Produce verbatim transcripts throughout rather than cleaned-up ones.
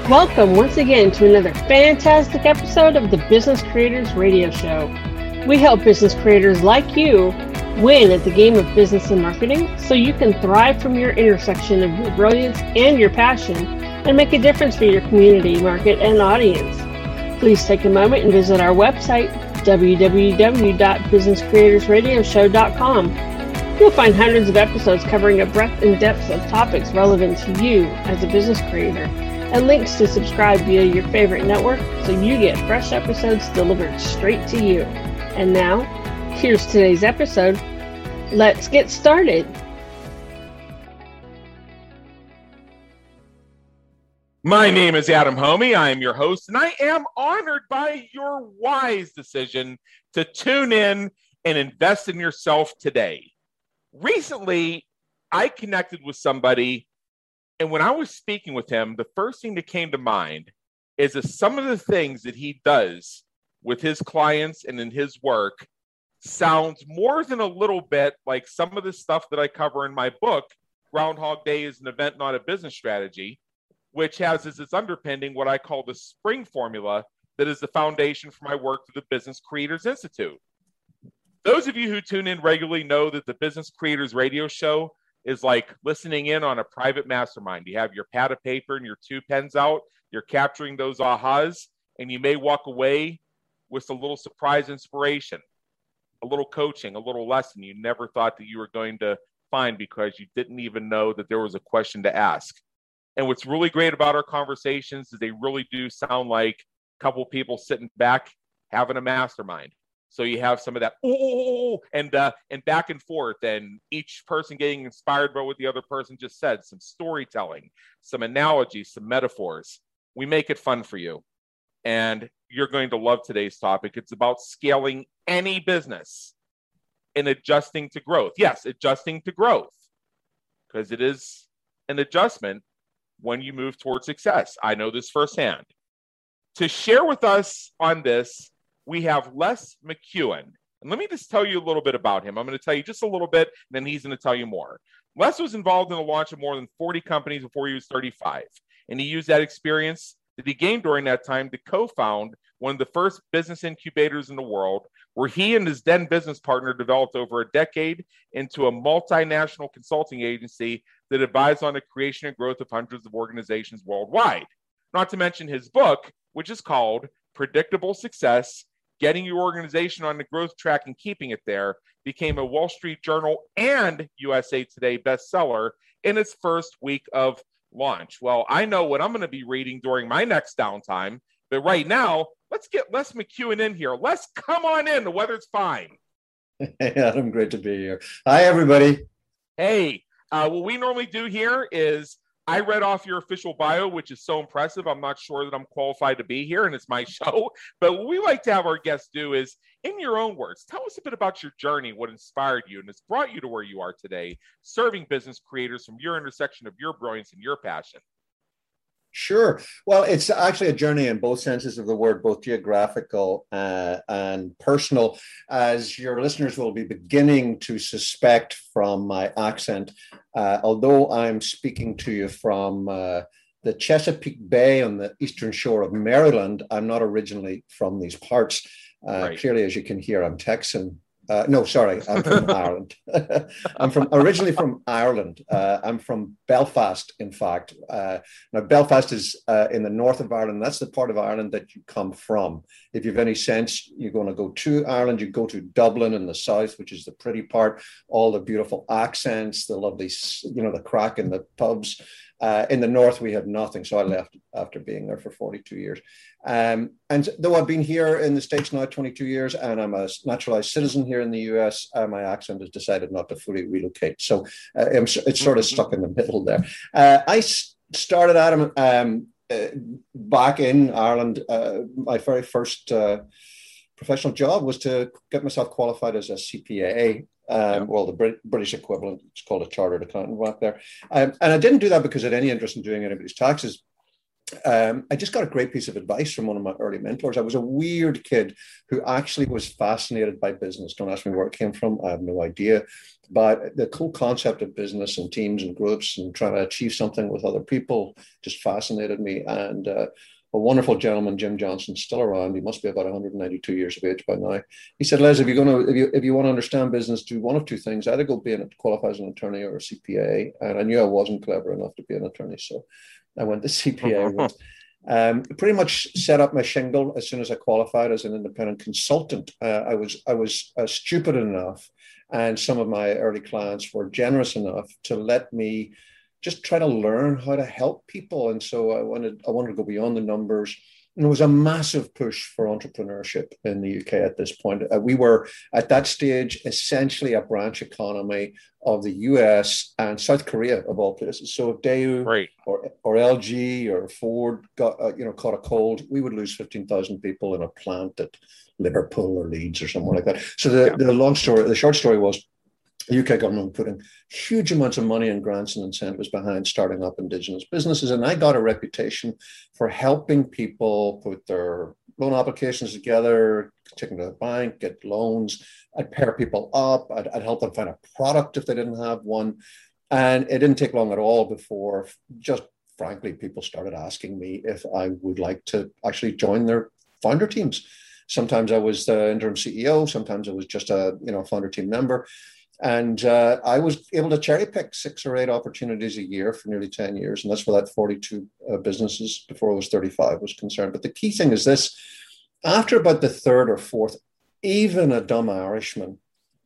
Welcome once again to another fantastic episode of the Business Creators Radio Show. We help business creators like you win at the game of business and marketing so you can thrive from your intersection of your brilliance and your passion and make a difference for your community, market, and audience. Please take a moment and visit our website, w w w dot business creators radio show dot com. You'll find hundreds of episodes covering a breadth and depth of topics relevant to you as a business creator, and links to subscribe via your favorite network so you get fresh episodes delivered straight to you. And now, here's today's episode. Let's get started. My name is Adam Homey. I am your host, and I am honored by your wise decision to tune in and invest in yourself today. Recently, I connected with somebody, and when I was speaking with him, the first thing that came to mind is that some of the things that he does with his clients and in his work sounds more than a little bit like some of the stuff that I cover in my book, Groundhog Day is an Event, Not a Business Strategy, which has as its underpinning what I call the spring formula that is the foundation for my work through the Business Creators Institute. Those of you who tune in regularly know that the Business Creators Radio Show is like listening in on a private mastermind. You have your pad of paper and your two pens out, you're capturing those ahas, and you may walk away with a little surprise inspiration, a little coaching, a little lesson you never thought that you were going to find because you didn't even know that there was a question to ask. And what's really great about our conversations is they really do sound like a couple people sitting back having a mastermind. So you have some of that ooh, and uh, and back and forth, and each person getting inspired by what the other person just said, some storytelling, some analogies, some metaphors. We make it fun for you. And you're going to love today's topic. It's about scaling any business and adjusting to growth. Yes, adjusting to growth, because it is an adjustment when you move towards success. I know this firsthand. To share with us on this, we have Les McKeown. And let me just tell you a little bit about him. I'm going to tell you just a little bit, and then he's going to tell you more. Les was involved in the launch of more than forty companies before he was thirty-five. And he used that experience that he gained during that time to co-found one of the first business incubators in the world, where he and his then business partner developed over a decade into a multinational consulting agency that advised on the creation and growth of hundreds of organizations worldwide. Not to mention his book, which is called Predictable Success: Getting Your Organization on the Growth Track and Keeping It There, became a Wall Street Journal and U S A Today bestseller in its first week of launch. Well, I know what I'm going to be reading during my next downtime, but right now, let's get Les McKeown in here. Les, come on in. The weather's fine. Hey, Adam, great to be here. Hi, everybody. Hey, uh, what we normally do here is I read off your official bio, which is so impressive. I'm not sure that I'm qualified to be here, and it's my show. But what we like to have our guests do is, in your own words, tell us a bit about your journey, what inspired you, and has brought you to where you are today, serving business creators from your intersection of your brilliance and your passion. Sure. Well, it's actually a journey in both senses of the word, both geographical uh, and personal, as your listeners will be beginning to suspect from my accent. Uh, although I'm speaking to you from uh, the Chesapeake Bay on the eastern shore of Maryland, I'm not originally from these parts. Uh, right. Clearly, as you can hear, I'm Texan. Uh, no, sorry, I'm from Ireland. I'm from originally from Ireland. Uh, I'm from Belfast, in fact. Uh, now, Belfast is uh, in the north of Ireland. That's the part of Ireland that you come from. If you have any sense, you're going to go to Ireland, you go to Dublin in the south, which is the pretty part, all the beautiful accents, the lovely, you know, the crack in the pubs. Uh, in the north, we had nothing. So I left after being there for forty-two years. Um, and though I've been here in the States now twenty-two years, and I'm a naturalized citizen here in the U S, uh, my accent has decided not to fully relocate. So uh, I'm, it's sort of stuck in the middle there. Uh, I started Adam um, uh, back in Ireland. Uh, my very first uh, professional job was to get myself qualified as a C P A. Um, yeah. Well, the Brit- British equivalent, it's called a chartered accountant back there. Um, and I didn't do that because I had any interest in doing anybody's taxes. um, I just got a great piece of advice from one of my early mentors. I was a weird kid who actually was fascinated by business. Don't ask me where it came from. I have no idea. But the cool concept of business and teams and groups and trying to achieve something with other people just fascinated me. And uh, a wonderful gentleman, Jim Johnson, still around. He must be about one hundred ninety-two years of age by now. He said, Les, if you're going to, if you if you want to understand business, do one of two things: either go be an qualify as an attorney or a C P A. And I knew I wasn't clever enough to be an attorney, so I went the C P A route. Um, pretty much set up my shingle as soon as I qualified as an independent consultant. Uh, I was I was uh, stupid enough, and some of my early clients were generous enough to let me just try to learn how to help people. And so I wanted I wanted to go beyond the numbers. And there was a massive push for entrepreneurship in the U K at this point. Uh, we were at that stage essentially a branch economy of the U S and South Korea, of all places. So if Daewoo right. or or L G or Ford got uh, you know caught a cold, we would lose fifteen thousand people in a plant at Liverpool or Leeds or somewhere like that. So the, yeah. the long story, the short story was, the U K government putting huge amounts of money and grants and incentives behind starting up Indigenous businesses. And I got a reputation for helping people put their loan applications together, taking to the bank, get loans. I'd pair people up. I'd, I'd help them find a product if they didn't have one. And it didn't take long at all before, just frankly, people started asking me if I would like to actually join their founder teams. Sometimes I was the interim C E O. Sometimes I was just a you know founder team member. And uh, I was able to cherry pick six or eight opportunities a year for nearly ten years. And that's for that forty-two uh, businesses before I was thirty-five was concerned. But the key thing is this: after about the third or fourth, even a dumb Irishman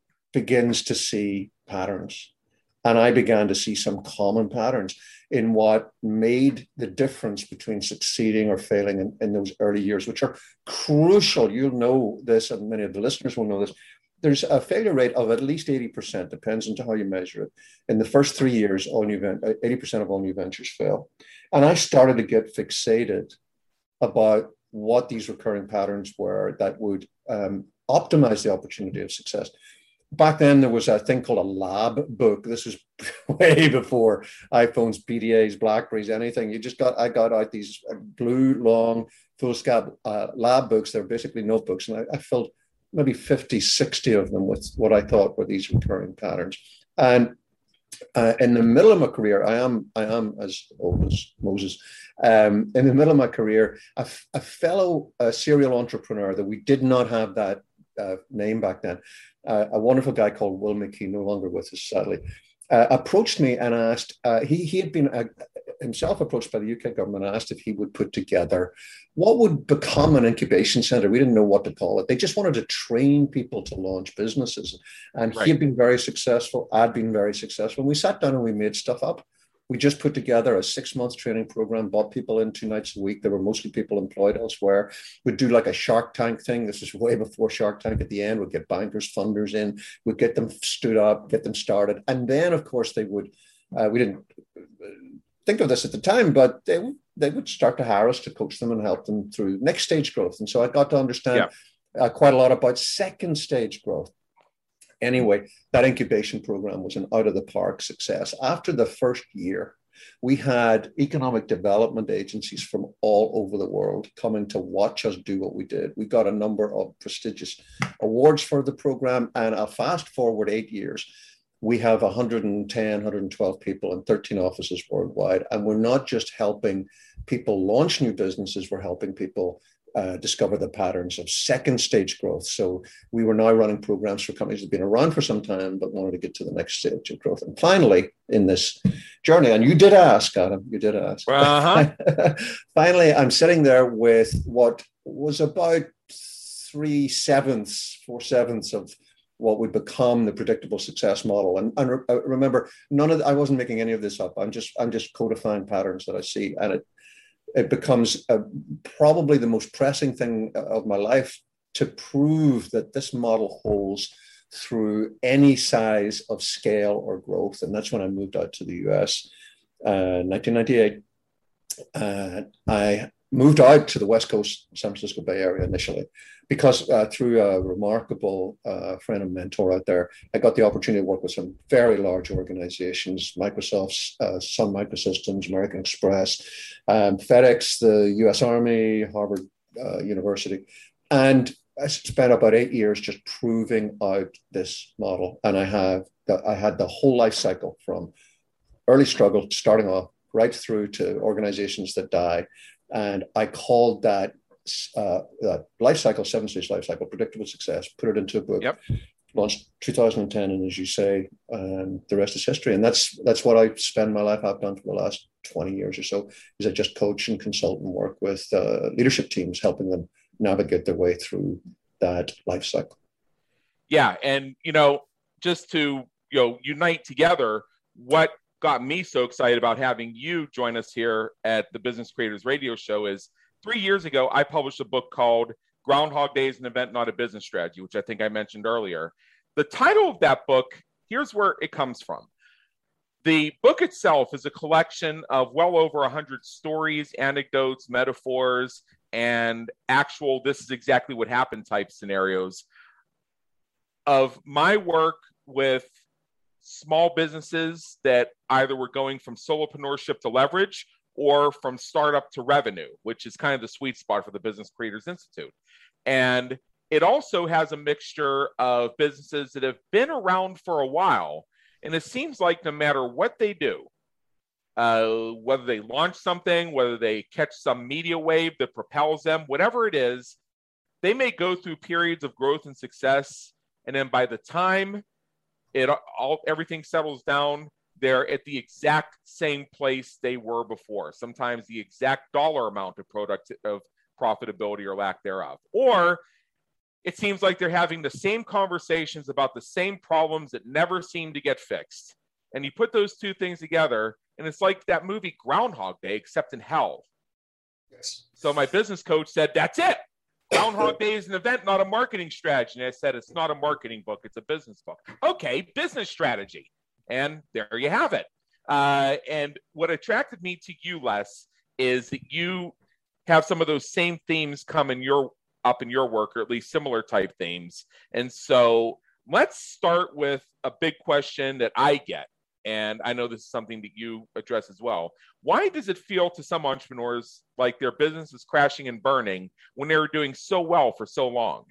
begins to see patterns. And I began to see some common patterns in what made the difference between succeeding or failing in, in those early years, which are crucial. You'll know this, and many of the listeners will know this. There's a failure rate of at least eighty percent, depends on how you measure it. In the first three years, all new eighty percent of all new ventures fail. And I started to get fixated about what these recurring patterns were that would um, optimize the opportunity of success. Back then, there was a thing called a lab book. This was way before iPhones, P D As, Blackberries, anything. You just got, I got out these blue, long, foolscap uh, lab books. They're basically notebooks. And I, I filled maybe fifty, sixty of them with what I thought were these recurring patterns. And uh, in the middle of my career, I am, I am as old as Moses. Um, in the middle of my career, a, a fellow uh, serial entrepreneur that we did not have that uh, name back then, uh, a wonderful guy called Will McKee, no longer with us, sadly, uh, approached me and asked, uh, he, he had been uh, himself approached by the U K government and asked if he would put together what would become an incubation center. We didn't know what to call it. They just wanted to train people to launch businesses. And right. He had been very successful. I'd been very successful. And we sat down and we made stuff up. We just put together a six-month training program, brought people in two nights a week. There were mostly people employed elsewhere. We'd do like a Shark Tank thing. This is way before Shark Tank. At the end, we'd get bankers, funders in. We'd get them stood up, get them started. And then, of course, they would, uh, we didn't think of this at the time, but they, they would start to hire us to coach them and help them through next stage growth. And so I got to understand yeah. uh, quite a lot about second stage growth. Anyway, that incubation program was an out-of-the-park success. After the first year, we had economic development agencies from all over the world coming to watch us do what we did. We got a number of prestigious awards for the program, and I'll fast forward eight years. We have one hundred ten, one hundred twelve people in thirteen offices worldwide, and we're not just helping people launch new businesses, we're helping people Uh, discover the patterns of second stage growth. So we were now running programs for companies that have been around for some time, but wanted to get to the next stage of growth. And finally, in this journey, and you did ask, Adam, you did ask. Uh-huh. Finally, I'm sitting there with what was about three sevenths, four sevenths of what would become the predictable success model. And, and re- remember, none of the, I wasn't making any of this up. I'm just I'm just codifying patterns that I see, and it. It becomes uh, probably the most pressing thing of my life to prove that this model holds through any size of scale or growth. And that's when I moved out to the U S uh, in nineteen ninety-eight. Uh, I moved out to the West Coast, San Francisco Bay Area initially, because uh, through a remarkable uh, friend and mentor out there, I got the opportunity to work with some very large organizations, Microsoft's uh, Sun Microsystems, American Express, um, FedEx, the U S Army, Harvard uh, University. And I spent about eight years just proving out this model. And I have, the, I had the whole life cycle from early struggle, starting off, right through to organizations that die. And I called that, uh, that life cycle, seven stage life cycle, predictable success, put it into a book, yep. Launched two thousand ten. And as you say, um, the rest is history. And that's that's what I spend my life, I've done for the last twenty years or so, is I just coach and consult and work with uh, leadership teams, helping them navigate their way through that life cycle. Yeah. And, you know, just to, you know, unite together, what got me so excited about having you join us here at the Business Creators Radio Show is three years ago, I published a book called Groundhog Day is an Event, Not a Business Strategy, which I think I mentioned earlier. The title of that book, here's where it comes from. The book itself is a collection of well over one hundred stories, anecdotes, metaphors, and actual, this is exactly what happened type scenarios of my work with small businesses that either were going from solopreneurship to leverage or from startup to revenue, which is kind of the sweet spot for the Business Creators Institute. And it also has a mixture of businesses that have been around for a while. And it seems like no matter what they do, uh, whether they launch something, whether they catch some media wave that propels them, whatever it is, they may go through periods of growth and success. And then by the time it all everything settles down, they're at the exact same place they were before. Sometimes the exact dollar amount of product of profitability or lack thereof. Or it seems like they're having the same conversations about the same problems that never seem to get fixed. And you put those two things together, and it's like that movie Groundhog Day, except in hell. Yes. So my business coach said, that's it. Groundhog Day is an event, not a marketing strategy. And I said, it's not a marketing book, it's a business book. Okay, business strategy. And there you have it. Uh, and what attracted me to you, Les, is that you have some of those same themes come in your up in your work, or at least similar type themes. And so let's start with a big question that I get. And I know this is something that you address as well. Why does it feel to some entrepreneurs like their business is crashing and burning when they were doing so well for so long?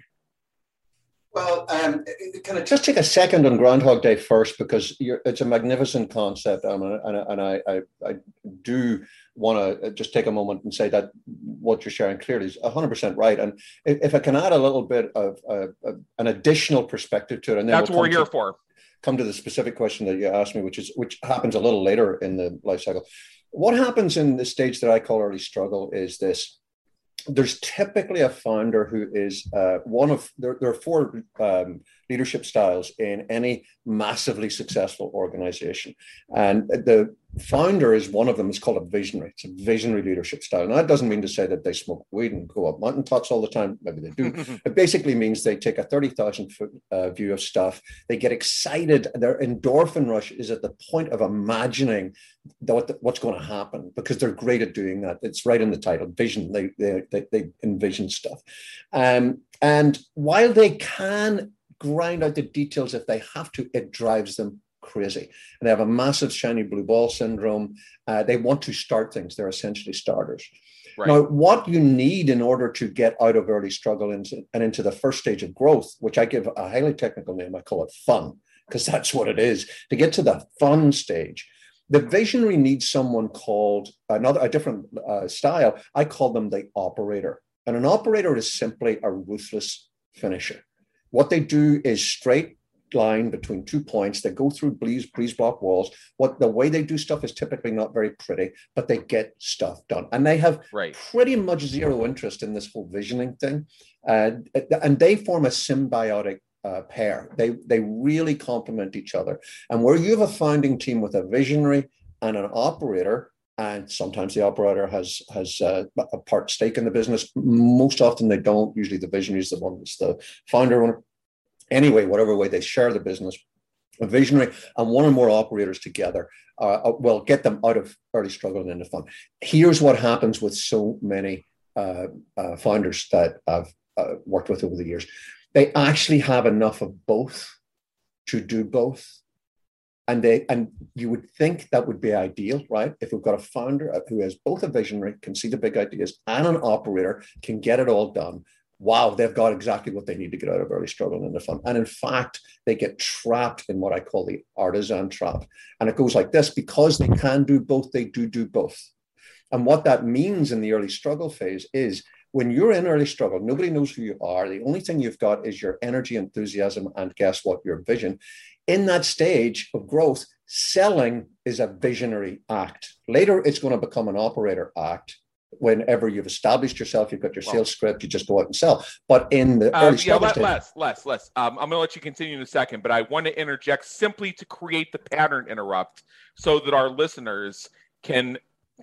Well, um, can I just take a second on Groundhog Day first, because you're, it's a magnificent concept, um, and, and I, I, I do want to just take a moment and say that what you're sharing clearly is one hundred percent right. And if, if I can add a little bit of uh, an additional perspective to it, and then that's we'll what we're here to, for. Come to the specific question that you asked me, which is which happens a little later in the life cycle. What happens in the stage that I call early struggle is this. There's typically a founder who is uh, one of, there, there are four um, leadership styles in any massively successful organization. And the founder is one of them. It's called a visionary. It's a visionary leadership style. And that doesn't mean to say that they smoke weed and go up mountaintops all the time. Maybe they do. It basically means they take a thirty thousand foot uh, view of stuff. They get excited. Their endorphin rush is at the point of imagining what, what's going to happen, because they're great at doing that. It's right in the title, vision. They, they, they, they envision stuff. Um, and while they can grind out the details if they have to, it drives them crazy. And they have a massive shiny blue ball syndrome. Uh, they want to start things. They're essentially starters. Right. Now, what you need in order to get out of early struggle into, and into the first stage of growth, which I give a highly technical name, I call it fun, because that's what it is. To get to the fun stage, the visionary needs someone called another, a different uh, style. I call them the operator. And an operator is simply a ruthless finisher. What they do is straight line between two points. They go through breeze, breeze block walls. What the way they do stuff is typically not very pretty, but they get stuff done. And they have right. pretty much zero interest in this whole visioning thing. Uh, and they form a symbiotic uh, pair. They, they really complement each other. And where you have a founding team with a visionary and an operator, and sometimes the operator has has uh, a part stake in the business. Most often they don't. Usually the visionary is the one that's the founder owner. Anyway, whatever way they share the business, a visionary and one or more operators together uh, will get them out of early struggle and into fun. Here's what happens with so many uh, uh, founders that I've uh, worked with over the years, they actually have enough of both to do both. And they and you would think that would be ideal, right? If we've got a founder who has both a visionary, can see the big ideas, and an operator, can get it all done. Wow, they've got exactly what they need to get out of early struggle in the fund. And in fact, they get trapped in what I call the artisan trap. And it goes like this: because they can do both, they do do both. And what that means in the early struggle phase is when you're in early struggle, nobody knows who you are. The only thing you've got is your energy, enthusiasm, and guess what? Your vision. In that stage of growth, selling is a visionary act. Later, it's going to become an operator act. Whenever you've established yourself, you've got your sales script, you just go out and sell. But in the uh, early yeah, struggle let, stage, less, less, less. Um, I'm going to let you continue in a second, but I want to interject simply to create the pattern interrupt so that our listeners can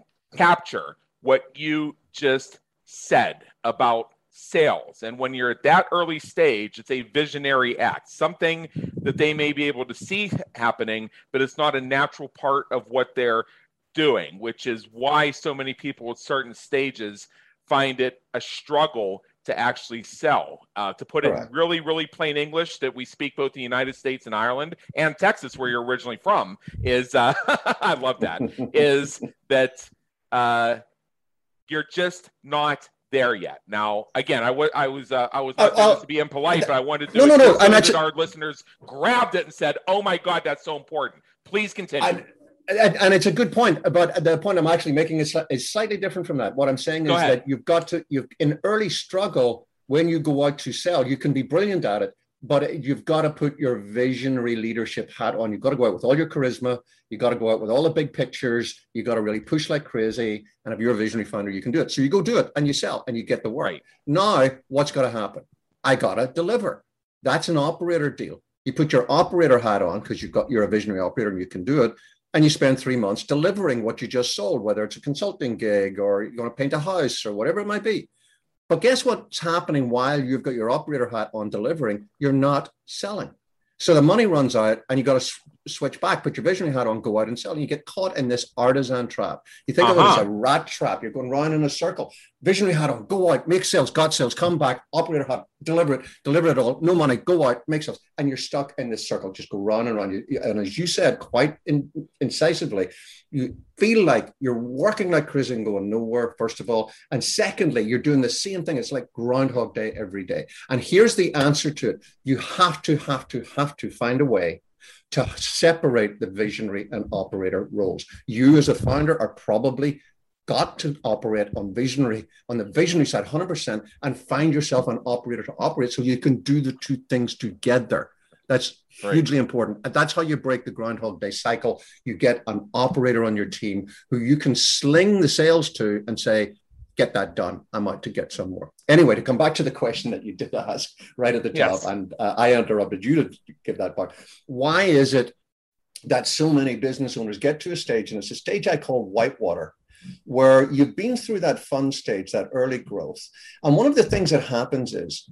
capture what you just said about sales. And when you're at that early stage, it's a visionary act, something that they may be able to see happening, but it's not a natural part of what they're doing, which is why so many people at certain stages find it a struggle to actually sell. Uh, to put Correct. it in really, really plain English that we speak both in the United States and Ireland and Texas, where you're originally from, is, uh, I love that, is that uh, you're just not there yet. Now, again, I was I was uh, I was not doing this to be impolite, but I wanted to no, no, no, so and that actually, our listeners grabbed it and said, "Oh my God, that's so important." Please continue. I, and, and it's a good point, but the point I'm actually making is, is slightly different from that. What I'm saying Go is ahead. that you've got to you in early struggle when you go out to sell, you can be brilliant at it, but you've got to put your visionary leadership hat on. You've got to go out with all your charisma. You've got to go out with all the big pictures. You've got to really push like crazy. And if you're a visionary founder, you can do it. So you go do it and you sell and you get the work. Right. Now, what's got to happen? I got to deliver. That's an operator deal. You put your operator hat on because you've got, you're a visionary operator and you can do it. And you spend three months delivering what you just sold, whether it's a consulting gig or you're going to paint a house or whatever it might be. But guess what's happening while you've got your operator hat on delivering? You're not selling. So the money runs out and you got to switch back, put your visionary hat on, go out and sell. And you get caught in this artisan trap. You think uh-huh. of it as a rat trap. You're going round in a circle. Visionary hat on, go out, make sales, got sales, come back, operator hat, deliver it, deliver it all, no money, go out, make sales. And you're stuck in this circle, just go round and round. And as you said, quite in, incisively, you feel like you're working like crazy and going nowhere, first of all. And secondly, you're doing the same thing. It's like Groundhog Day every day. And here's the answer to it. You have to, have to, have to find a way to separate the visionary and operator roles. You as a founder are probably got to operate on visionary, on the visionary side, one hundred percent, and find yourself an operator to operate so you can do the two things together. That's right. Hugely important. And that's how you break the Groundhog Day cycle. You get an operator on your team who you can sling the sales to and say, get that done. I'm out to get some more. Anyway, to come back to the question that you did ask right at the top, yes. and uh, I interrupted you to give that part. Why is it that so many business owners get to a stage, and it's a stage I call whitewater, where you've been through that fun stage, that early growth. And one of the things that happens is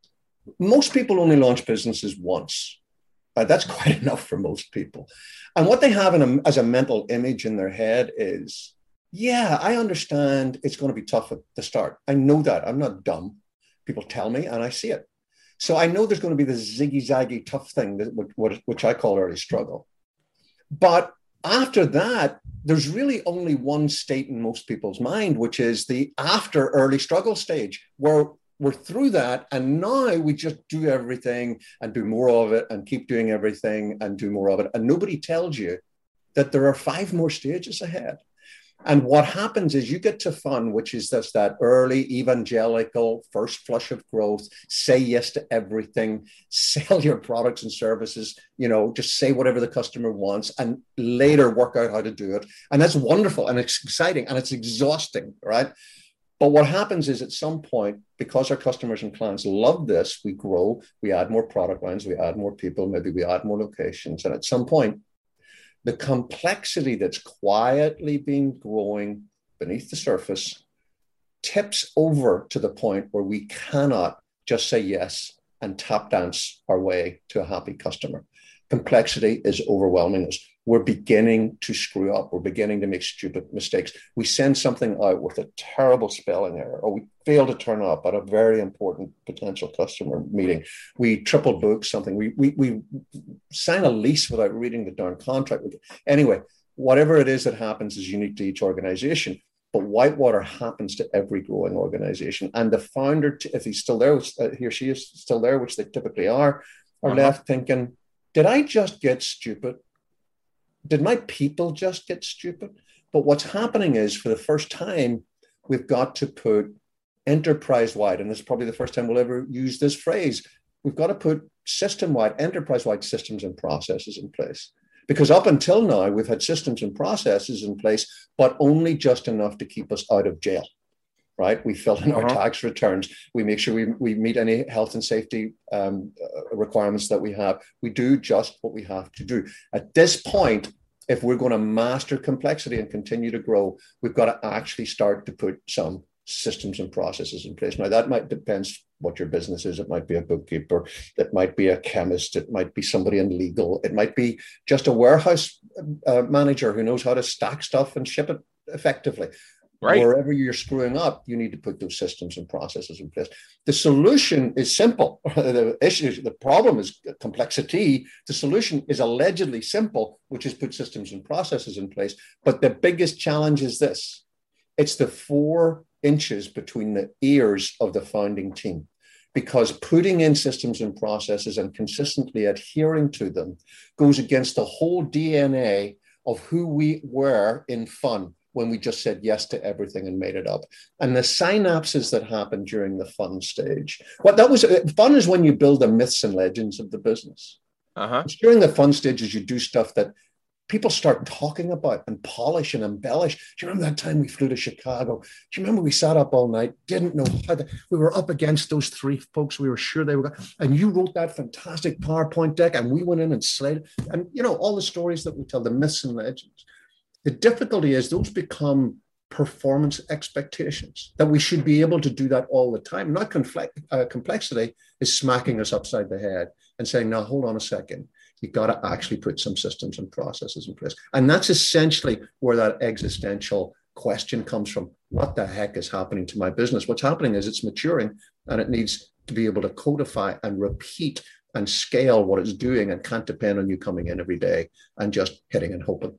most people only launch businesses once. Uh, that's quite enough for most people. And what they have in a, as a mental image in their head is, yeah, I understand it's going to be tough at the start. I know that. I'm not dumb. People tell me and I see it. So I know there's going to be this ziggy-zaggy tough thing, that, which I call early struggle. But after that, there's really only one state in most people's mind, which is the after early struggle stage, where we're through that. And now we just do everything and do more of it and keep doing everything and do more of it. And nobody tells you that there are five more stages ahead. And what happens is you get to fun, which is this, that early evangelical first flush of growth, say yes to everything, sell your products and services, you know, just say whatever the customer wants and later work out how to do it. And that's wonderful and it's exciting and it's exhausting, right? But what happens is at some point, because our customers and clients love this, we grow, we add more product lines, we add more people, maybe we add more locations. And at some point, the complexity that's quietly been growing beneath the surface tips over to the point where we cannot just say yes and tap dance our way to a happy customer. Complexity is overwhelming us. we're beginning to screw up. We're beginning to make stupid mistakes. We send something out with a terrible spelling error, or we fail to turn up at a very important potential customer meeting. We triple book something. We, we, we sign a lease without reading the darn contract. Anyway, whatever it is that happens is unique to each organization. But whitewater happens to every growing organization. And the founder, if he's still there, which, uh, he or she is still there, which they typically are, are uh-huh. left thinking, did I just get stupid? Did my people just get stupid? But what's happening is, for the first time, we've got to put enterprise-wide, and this is probably the first time we'll ever use this phrase, we've got to put system-wide, enterprise-wide systems and processes in place. Because up until now, we've had systems and processes in place, but only just enough to keep us out of jail, right? We fill in our uh-huh. tax returns. We make sure we, we meet any health and safety um, uh, requirements that we have. We do just what we have to do. At this point, if we're going to master complexity and continue to grow, we've got to actually start to put some systems and processes in place. Now, that might depends what your business is. It might be a bookkeeper. It might be a chemist. It might be somebody in legal. It might be just a warehouse uh, manager who knows how to stack stuff and ship it effectively. Right. Wherever you're screwing up, you need to put those systems and processes in place. The solution is simple. The issue, the problem is complexity. The solution is allegedly simple, which is put systems and processes in place. But the biggest challenge is this. It's the four inches between the ears of the founding team, because putting in systems and processes and consistently adhering to them goes against the whole D N A of who we were in fun when we just said yes to everything and made it up. And the synapses that happen during the fun stage, what that was, fun is when you build the myths and legends of the business. Uh-huh. It's during the fun stages you do stuff that people start talking about and polish and embellish. Do you remember that time we flew to Chicago? Do you remember we sat up all night, didn't know how to, we were up against those three folks. We were sure they were, and you wrote that fantastic PowerPoint deck and we went in and slayed it. And, you know, all the stories that we tell, the myths and legends. The difficulty is those become performance expectations, that we should be able to do that all the time. Not conflict, uh, complexity is smacking us upside the head and saying, now, hold on a second. You've got to actually put some systems and processes in place. And that's essentially where that existential question comes from. What the heck is happening to my business? What's happening is it's maturing and it needs to be able to codify and repeat and scale what it's doing, and can't depend on you coming in every day and just hitting and hoping.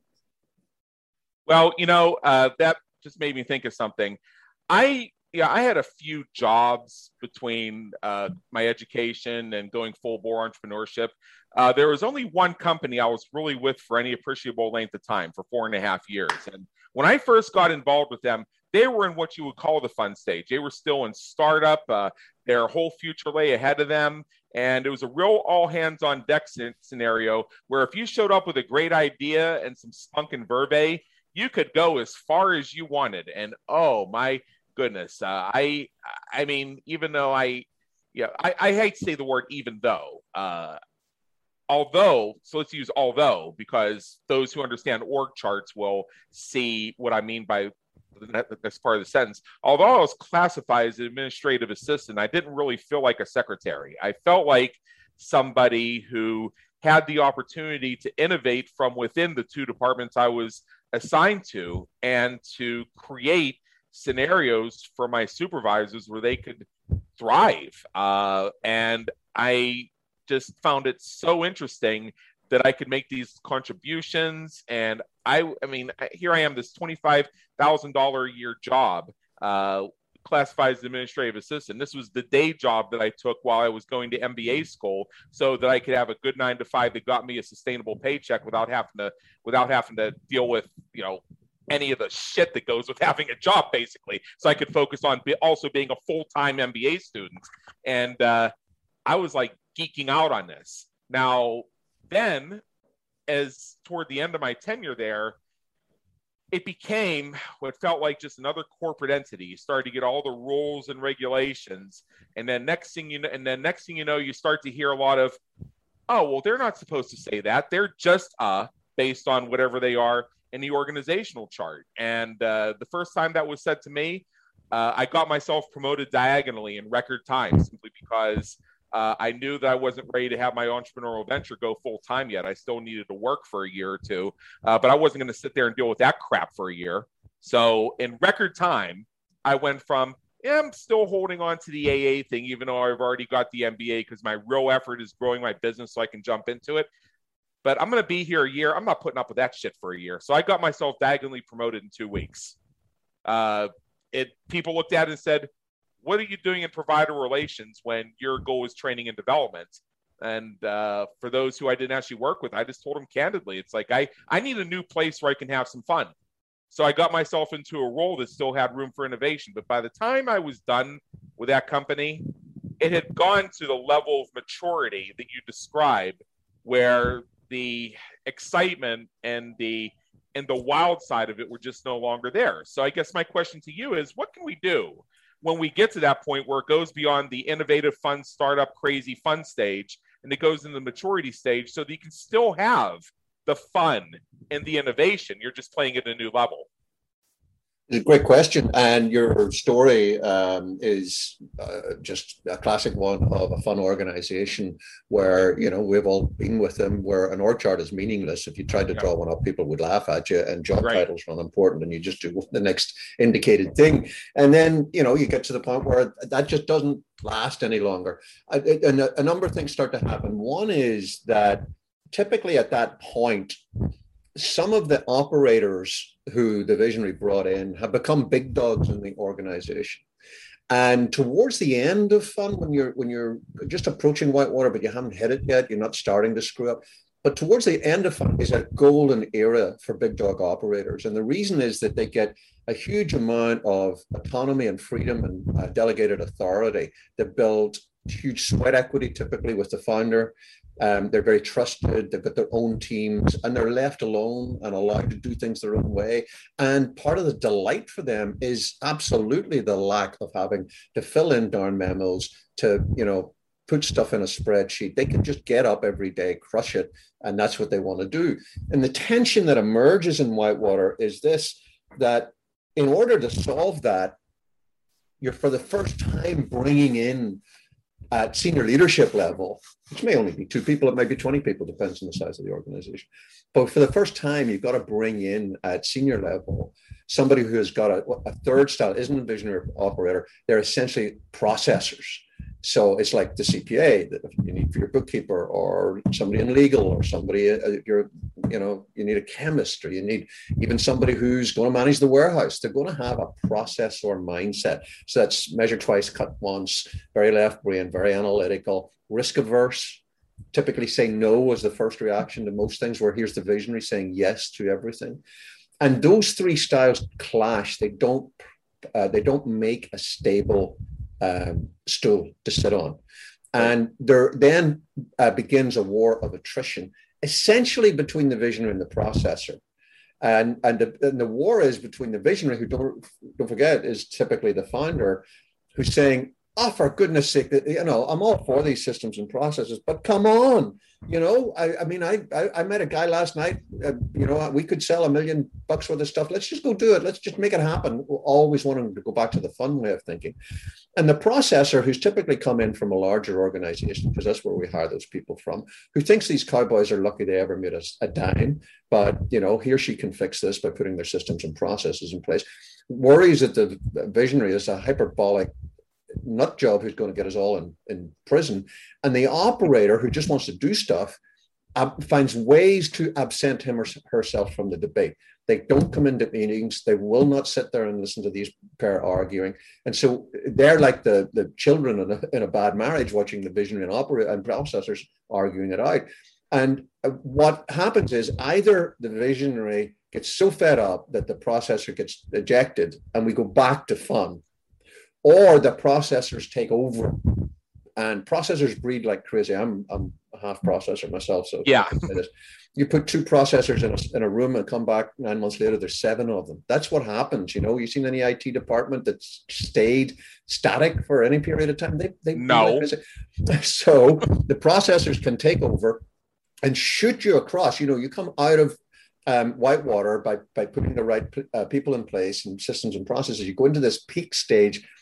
Well, you know, uh, that just made me think of something. I Yeah, I had a few jobs between uh, my education and going full bore entrepreneurship. Uh, there was only one company I was really with for any appreciable length of time, for four and a half years. And when I first got involved with them, they were in what you would call the fun stage. They were still in startup. Uh, their whole future lay ahead of them. And it was a real all hands on deck scenario where if you showed up with a great idea and some spunk and verve, you could go as far as you wanted. And oh my goodness, uh, I I mean, even though I, yeah, I, I hate to say the word even though, uh, although, so let's use although, because those who understand org charts will see what I mean by this part of the sentence. Although I was classified as an administrative assistant, I didn't really feel like a secretary. I felt like somebody who had the opportunity to innovate from within the two departments I was assigned to, and to create scenarios for my supervisors where they could thrive. Uh, and I just found it so interesting that I could make these contributions. And I, I mean, here I am, this twenty-five thousand dollars a year job, uh, classified as administrative assistant. This was the day job that I took while I was going to M B A school, so that I could have a good nine to five that got me a sustainable paycheck without having to, without having to deal with, you know, any of the shit that goes with having a job, basically. So I could focus on be also being a full-time M B A student. And uh, I was like geeking out on this. Now, then, as toward the end of my tenure there, it became what felt like just another corporate entity. You started to get all the rules and regulations. And then next thing you know, and then next thing you know, you start to hear a lot of, oh, well, they're not supposed to say that. They're just uh, based on whatever they are in the organizational chart. And uh, the first time that was said to me, uh, I got myself promoted diagonally in record time, simply because Uh, I knew that I wasn't ready to have my entrepreneurial venture go full time yet. I still needed to work for a year or two, uh, but I wasn't going to sit there and deal with that crap for a year. So in record time, I went from, yeah, I'm still holding on to the A A thing, even though I've already got the M B A, because my real effort is growing my business so I can jump into it. But I'm going to be here a year. I'm not putting up with that shit for a year. So I got myself diagonally promoted in two weeks. Uh, it people looked at it and said, what are you doing in provider relations when your goal is training and development? And uh, for those who I didn't actually work with, I just told them candidly, it's like, I, I need a new place where I can have some fun. So I got myself into a role that still had room for innovation. But by the time I was done with that company, it had gone to the level of maturity that you described, where the excitement and the and the wild side of it were just no longer there. So I guess my question to you is, what can we do when we get to that point where it goes beyond the innovative, fun, startup, crazy fun stage, and it goes into the maturity stage, so that you can still have the fun and the innovation? You're just playing at a new level. It's a great question. And your story um, is uh, just a classic one of a fun organization where, you know, we've all been with them, where an org chart is meaningless. If you tried to draw one up, people would laugh at you, and job right. titles are unimportant, and you just do the next indicated thing. And then, you know, you get to the point where that just doesn't last any longer. And a, a number of things start to happen. One is that typically at that point, some of the operators who the visionary brought in have become big dogs in the organization. And towards the end of fun, when you're when you're just approaching whitewater, but you haven't hit it yet, you're not starting to screw up. But towards the end of fun is a golden era for big dog operators. And the reason is that they get a huge amount of autonomy and freedom and uh, delegated authority. They build huge sweat equity, typically with the founder. Um, they're very trusted. They've got their own teams, and they're left alone and allowed to do things their own way. And part of the delight for them is absolutely the lack of having to fill in darn memos, to, you know, put stuff in a spreadsheet. They can just get up every day, crush it, and that's what they want to do. And the tension that emerges in whitewater is this, that in order to solve that, you're for the first time bringing in at senior leadership level, which may only be two people, it might be twenty people, depends on the size of the organization. But for the first time, you've got to bring in at senior level somebody who has got a, a third style, isn't a visionary operator. They're essentially processors. So it's like the C P A that you need for your bookkeeper, or somebody in legal, or somebody, uh, you're, you know, you need a chemist, or you need even somebody who's going to manage the warehouse. They're going to have a processor mindset. So that's measure twice, cut once, very left brain, very analytical, risk averse. Typically say no as the first reaction to most things, where here's the visionary saying yes to everything. And those three styles clash. They don't, uh, they don't make a stable Um, stool to sit on. And there then uh, begins a war of attrition, essentially between the visionary and the processor. And, and, the, and the war is between the visionary, who, don't, don't forget, is typically the founder, who's saying, oh, for goodness sake, you know, I'm all for these systems and processes, but come on, you know, I, I mean, I, I I met a guy last night, uh, you know, we could sell a million bucks worth of stuff. Let's just go do it. Let's just make it happen. We're always wanting to go back to the fun way of thinking. And the processor, who's typically come in from a larger organization, because that's where we hire those people from, who thinks these cowboys are lucky they ever made a, a dime, but, you know, he or she can fix this by putting their systems and processes in place, worries that the visionary is a hyperbolic nut job who's going to get us all in, in prison. And the operator, who just wants to do stuff, uh, finds ways to absent him or herself from the debate. They don't come into meetings. They will not sit there and listen to these pair arguing. And so they're like the, the children in a, in a bad marriage, watching the visionary and operator and processors arguing it out. And what happens is either the visionary gets so fed up that the processor gets ejected and we go back to fun, or the processors take over. And processors breed like crazy. I'm I'm a half processor myself, so yeah. You put two processors in a, in a room and come back nine months later, there's seven of them. That's what happens. You know, you seen any I T department that's stayed static for any period of time? They, they no. So the processors can take over and shoot you across. You know, you come out of um, whitewater by, by putting the right uh, people in place and systems and processes. You go into this peak stage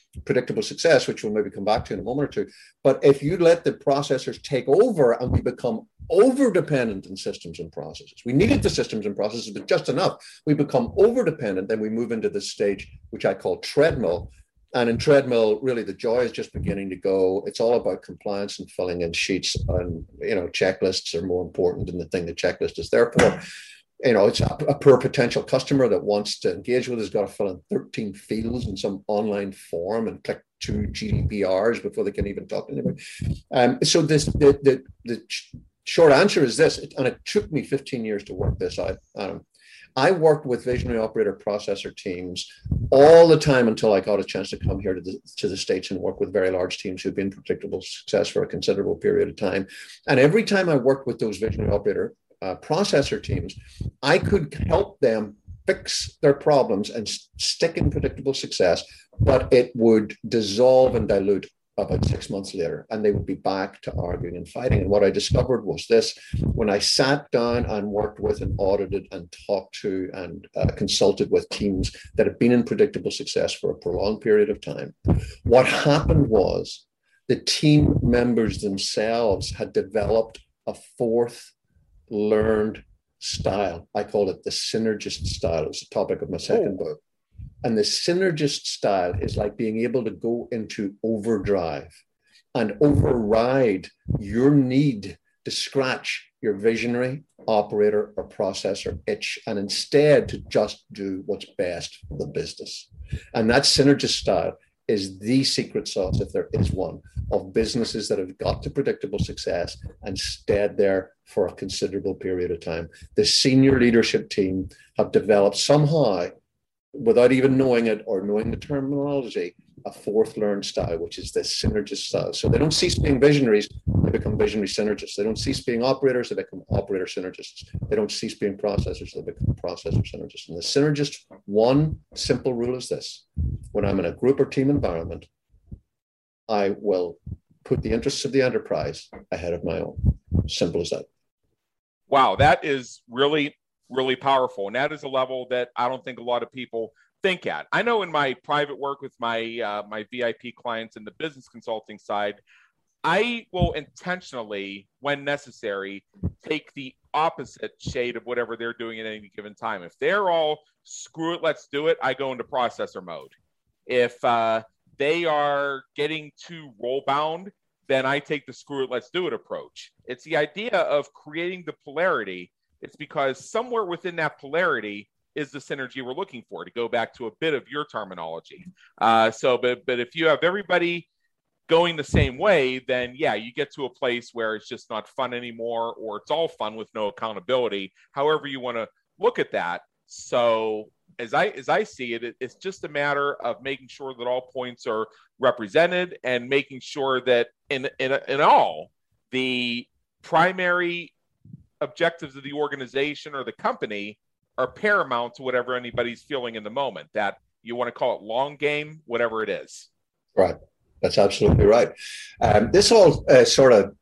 predictable success, which we'll maybe come back to in a moment or two. But if you let the processors take over and we become over-dependent in systems and processes, we needed the systems and processes, but just enough. We become over-dependent, then we move into this stage, which I call treadmill. And in treadmill, really, the joy is just beginning to go. It's all about compliance and filling in sheets. And, you know, checklists are more important than the thing the checklist is there for. You know, it's a, a poor potential customer that wants to engage with us has got to fill in thirteen fields in some online form and click two G D P Rs before they can even talk to anybody. Um, so this, the, the, the short answer is this, and it took me fifteen years to work this out, Adam. I worked with visionary operator processor teams all the time until I got a chance to come here to the, to the States and work with very large teams who've been predictable success for a considerable period of time. And every time I worked with those visionary operator uh, processor teams, I could help them fix their problems and st- stick in predictable success, but it would dissolve and dilute about six months later, and they would be back to arguing and fighting. And what I discovered was this: when I sat down and worked with and audited and talked to and uh, consulted with teams that had been in predictable success for a prolonged period of time, what happened was the team members themselves had developed a fourth learned style. I call it the synergist style. It's the topic of my second oh. book. And the synergist style is like being able to go into overdrive and override your need to scratch your visionary operator or processor itch, and instead to just do what's best for the business. And that synergist style is the secret sauce, if there is one, of businesses that have got to predictable success and stayed there for a considerable period of time. The senior leadership team have developed somehow, without even knowing it or knowing the terminology, a fourth learned style, which is this synergist style. So they don't cease being visionaries, they become visionary synergists. They don't cease being operators, they become operator synergists. They don't cease being processors, they become processor synergists. And the synergist, one simple rule is this: when I'm in a group or team environment, I will put the interests of the enterprise ahead of my own. Simple as that. Wow, that is really really powerful. And that is a level that I don't think a lot of people think at. I know in my private work with my uh, my V I P clients in the business consulting side, I will intentionally, when necessary, take the opposite shade of whatever they're doing at any given time. If they're all, screw it, let's do it, I go into processor mode. If uh, they are getting too role bound, then I take the screw it, let's do it approach. It's the idea of creating the polarity. It's because somewhere within that polarity is the synergy we're looking for, to go back to a bit of your terminology. Uh, so, but, but if you have everybody going the same way, then yeah, you get to a place where it's just not fun anymore, or it's all fun with no accountability, however you want to look at that. So as I, as I see it, it, it's just a matter of making sure that all points are represented and making sure that in, in, in all, the primary objectives of the organization or the company are paramount to whatever anybody's feeling in the moment. That you want to call it long game, whatever it is. Right. That's absolutely right. Um, this all uh, sort of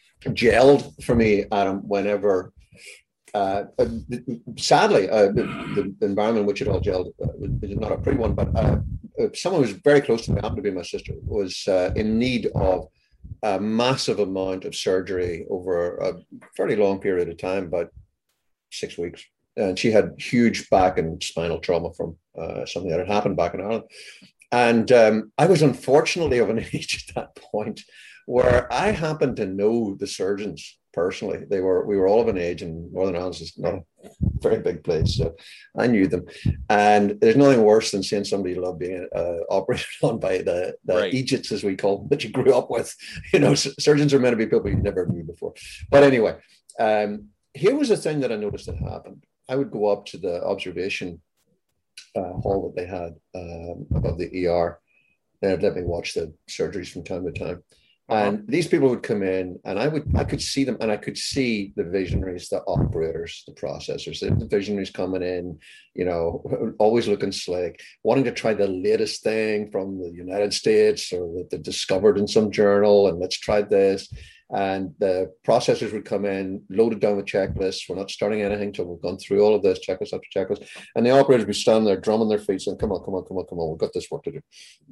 gelled for me, Adam, whenever, uh, uh, sadly, uh, the, the environment in which it all gelled uh, is not a pretty one, but uh, someone who was very close to me, happened to be my sister, was uh, in need of a massive amount of surgery over a fairly long period of time, about six weeks. And she had huge back and spinal trauma from uh, something that had happened back in Ireland. And um, I was unfortunately of an age at that point where I happened to know the surgeons personally. They were, we were all of an age, and Northern Ireland is not a very big place, so I knew them. And there's nothing worse than seeing somebody you love being uh, operated on by the, the right. Egypts, as we call them, that you grew up with. You know, surgeons are meant to be people you never knew before. But anyway, um, here was a thing that I noticed that happened. I would go up to the observation uh, hall that they had um, above the E R. They'd let me watch the surgeries from time to time. And these people would come in, and I would, I could see them, and I could see the visionaries, the operators, the processors, the, the visionaries coming in, you know, always looking slick, wanting to try the latest thing from the United States or that they discovered in some journal, and let's try this. And the processors would come in, loaded down with checklists. We're not starting anything until we've gone through all of this, checklist after checklist. And the operators would be standing there, drumming their feet, saying, come on, come on, come on, come on, we've got this work to do.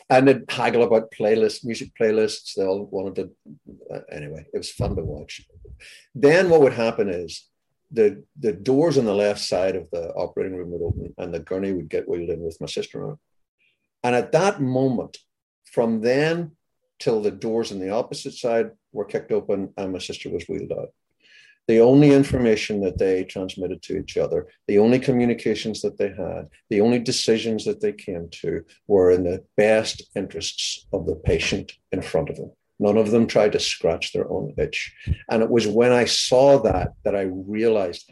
and they'd haggle about playlists, music playlists. They all wanted to, uh, anyway, it was fun to watch. Then what would happen is the, the doors on the left side of the operating room would open and the gurney would get wheeled in with my sister on it. And at that moment, from then till the doors on the opposite side were kicked open and my sister was wheeled out. The only information that they transmitted to each other, the only communications that they had, the only decisions that they came to were in the best interests of the patient in front of them. None of them tried to scratch their own itch. And it was when I saw that, that I realized,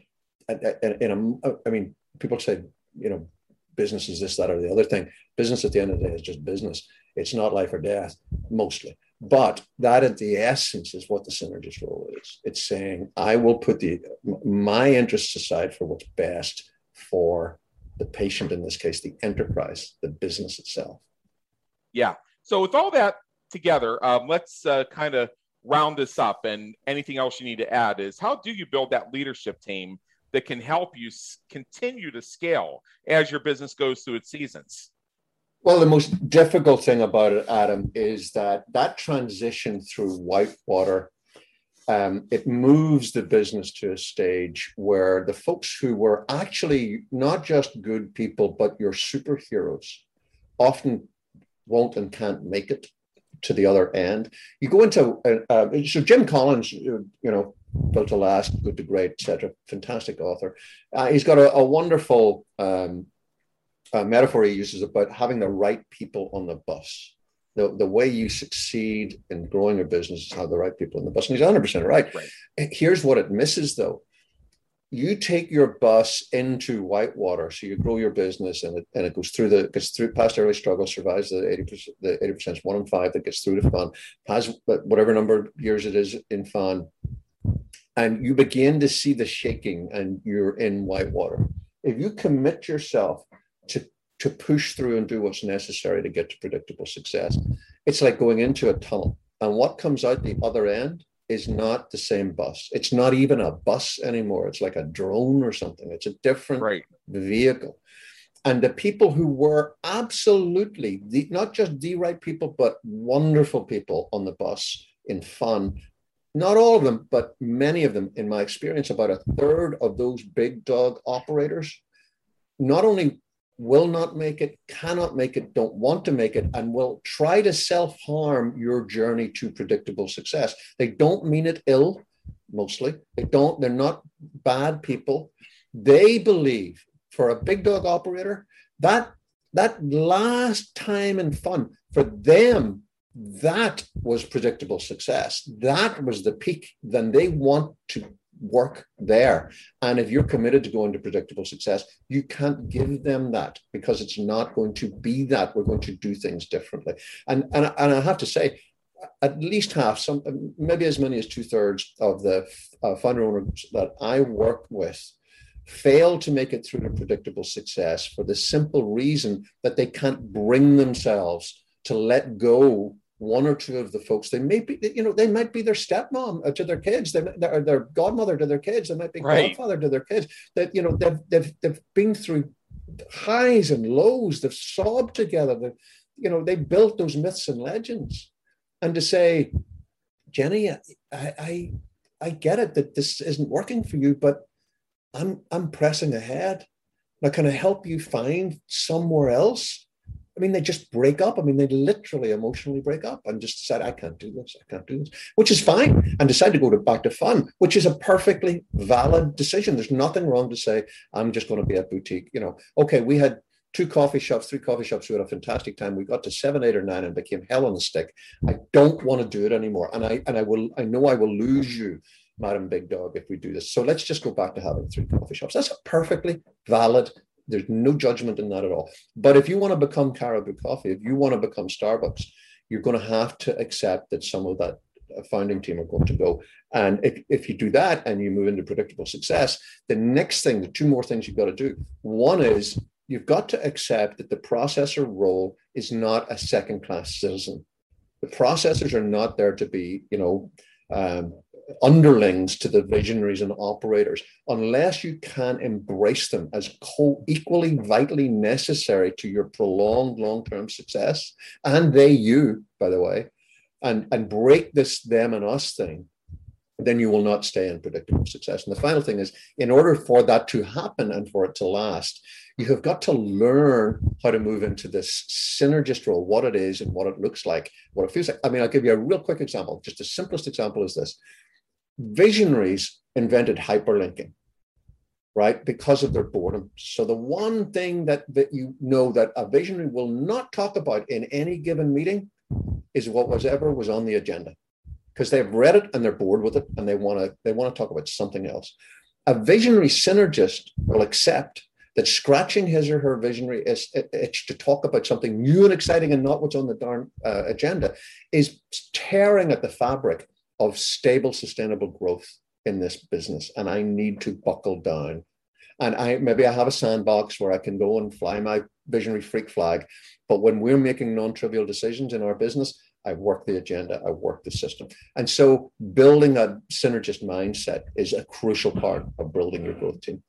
in a, I mean, people say, you know, business is this, that, or the other thing. Business at the end of the day is just business. It's not life or death, mostly. But that at the essence is what the synergist role is. It's saying, I will put the my interests aside for what's best for the patient, in this case, the enterprise, the business itself. Yeah. So with all that together, um, let's uh, kind of round this up. And anything else you need to add is, how do you build that leadership team that can help you s- continue to scale as your business goes through its seasons? Well, the most difficult thing about it, Adam, is that that transition through Whitewater, um, it moves the business to a stage where the folks who were actually not just good people, but your superheroes, often won't and can't make it to the other end. You go into, uh, uh, so Jim Collins, you know, Built to Last, Good to Great, et cetera, fantastic author. Uh, he's got a, a wonderful um, Uh, metaphor he uses about having the right people on the bus. The, the way you succeed in growing a business is have the right people on the bus. And he's one hundred percent right. right. Here's what it misses, though. You take your bus into Whitewater, so you grow your business, and it, and it goes through the gets through past early struggle, survives the eighty percent, the eighty percent is one in five that gets through to fun, has whatever number of years it is in fun, and you begin to see the shaking, and you're in Whitewater. If you commit yourself to, to push through and do what's necessary to get to predictable success, it's like going into a tunnel. And what comes out the other end is not the same bus. It's not even a bus anymore. It's like a drone or something. It's a different right. vehicle. And the people who were absolutely, the, not just the right people, but wonderful people on the bus in fun, not all of them, but many of them, in my experience, about a third of those big dog operators, not only will not make it, cannot make it, don't want to make it, and will try to self-harm your journey to predictable success. They don't mean it ill, mostly. They don't, they're not bad people. They believe, for a big dog operator, that that last time in fun, for them, that was predictable success. That was the peak. Then they want to work there. And if you're committed to going to predictable success, you can't give them that, because it's not going to be that. We're going to do things differently. And, and, and I have to say, at least half, some maybe as many as two thirds of the uh, founder owners that I work with fail to make it through to predictable success for the simple reason that they can't bring themselves to let go one or two of the folks. They may be, you know, they might be their stepmom to their kids, they, or their godmother to their kids, they might be right. godfather to their kids. That, you know, they've, they've, they've been through highs and lows, they've sobbed together, they've, you know, they built those myths and legends. And to say, Jenny, I, I, I get it that this isn't working for you, but I'm, I'm pressing ahead. Now, can I help you find somewhere else? I mean, they just break up. I mean, they literally emotionally break up and just decide, I can't do this, I can't do this, which is fine, and decide to go to back to fun, which is a perfectly valid decision. There's nothing wrong to say, I'm just going to be at boutique. You know, okay, we had two coffee shops, three coffee shops, we had a fantastic time. We got to seven, eight, or nine and became hell on a stick. I don't want to do it anymore. And I and I will, I know I will lose you, Madam Big Dog, if we do this. So let's just go back to having three coffee shops. That's a perfectly valid. There's no judgment in that at all. But if you want to become Caribou Coffee, if you want to become Starbucks, you're going to have to accept that some of that founding team are going to go. And if, if you do that and you move into predictable success, the next thing, the two more things you've got to do. One is you've got to accept that the processor role is not a second-class citizen. The processors are not there to be, you know, um, underlings to the visionaries and operators, unless you can embrace them as co-equally vitally necessary to your prolonged long-term success, and they you, by the way, and, and break this them and us thing, then you will not stay in predictable success. And the final thing is, in order for that to happen and for it to last, you have got to learn how to move into this synergist role, what it is and what it looks like, what it feels like. I mean, I'll give you a real quick example. Just the simplest example is this. Visionaries invented hyperlinking, right? Because of their boredom. So the one thing that, that you know that a visionary will not talk about in any given meeting is what was ever was on the agenda, because they've read it and they're bored with it and they want to they want to talk about something else. A visionary synergist will accept that scratching his or her visionary itch to talk about something new and exciting and not what's on the darn uh, agenda is tearing at the fabric of stable, sustainable growth in this business. And I need to buckle down. And I maybe I have a sandbox where I can go and fly my visionary freak flag. But when we're making non-trivial decisions in our business, I work the agenda, I work the system. And so building a synergist mindset is a crucial part of building your growth team.